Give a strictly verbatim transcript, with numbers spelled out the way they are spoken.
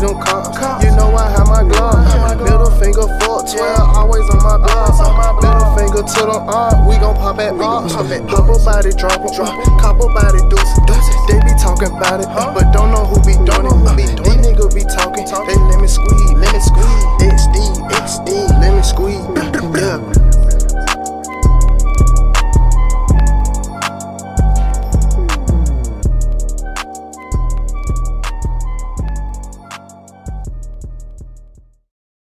them cops. You know I have my glove. Middle finger fuck twelve, always on my block. Middle finger to them art, we gon' pop at ops. Pop a body, drop em, cop a body, deuce. They be talking about it, but don't know who be doing it. These niggas be talking, they let me squeeze, let me squeeze. X D, X D, let me squeeze.